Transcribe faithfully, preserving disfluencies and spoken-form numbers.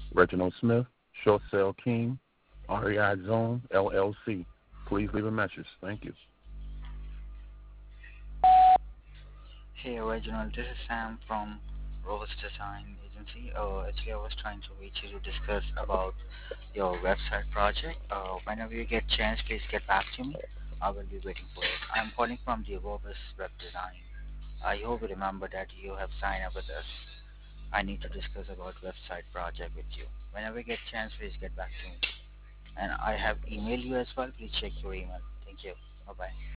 Reginald Smith, Short Sale King, R E I Zone, L L C. Please leave a message. Thank you. Hey Reginald, this is Sam from Rose Design Agency. Uh, actually, I was trying to reach you to discuss about your website project. Uh, whenever you get chance, please get back to me. I will be waiting for it. I'm calling from the Robus Web Design. I hope you remember that you have signed up with us. I need to discuss about website project with you. Whenever you get chance, please get back to me. And I have emailed you as well. Please check your email. Thank you. Bye bye.